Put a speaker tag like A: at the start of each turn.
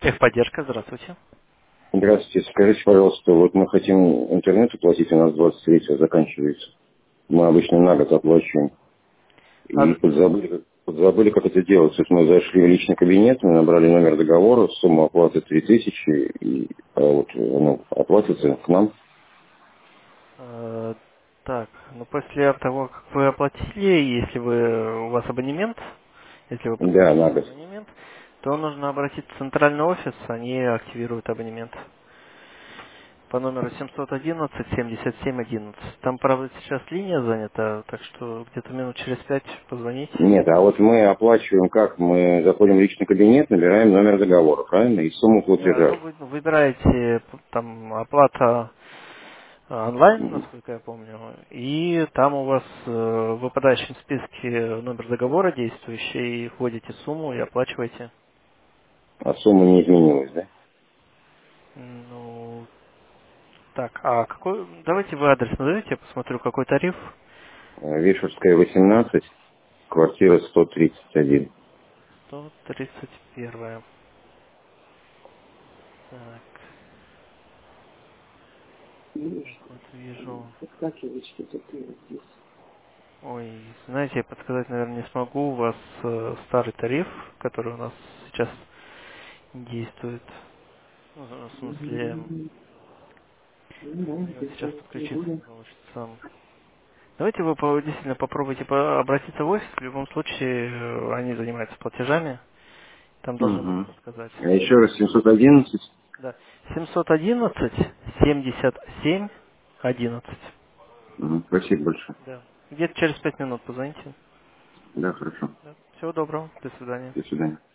A: Техподдержка, здравствуйте.
B: Здравствуйте. Скажите, пожалуйста, вот мы хотим интернет оплатить, у нас 23 заканчивается. Мы обычно на год оплачиваем. И
A: А,
B: подзабыли, как это делать. То есть мы зашли в личный кабинет, мы набрали номер договора, сумма оплаты 3000, и оплатится к нам.
A: э, так, ну после того, как вы оплатили, если у вас абонемент, если вы
B: Да,
A: подключили
B: на год.
A: абонемент, то нужно обратиться в центральный офис, они активируют абонемент по номеру 711-77-11. Там, правда, сейчас линия занята, так что где-то минут через 5 позвонить.
B: Нет, а вот мы оплачиваем как? Мы заходим в личный кабинет, набираем номер договора, правильно? И сумму
A: Да, ну
B: платежа.
A: вы выбираете там оплата онлайн,
B: Мгм.
A: насколько я помню, и там у вас в выпадающем списке номер договора действующий, вводите сумму и оплачиваете.
B: А сумма не изменилась, да?
A: Ну, так, а какой, давайте вы адрес назовите, я посмотрю, какой тариф.
B: Вишерская, 18, квартира 131.
A: 131. Так, так вот вижу. Ой, знаете, я подсказать, наверное, не смогу. У вас старый тариф, который у нас сейчас действует. Ну, в смысле, мне вот сейчас подключиться не получится. Давайте вы действительно попробуйте обратиться в офис. В любом случае, они занимаются платежами. Там должны будут
B: Угу.
A: подсказать.
B: А еще раз 711.
A: Да. 711-77-11.
B: Спасибо большое.
A: Да. Где-то через 5 минут позвоните.
B: Да, хорошо.
A: Да. Всего доброго. До свидания.
B: До свидания.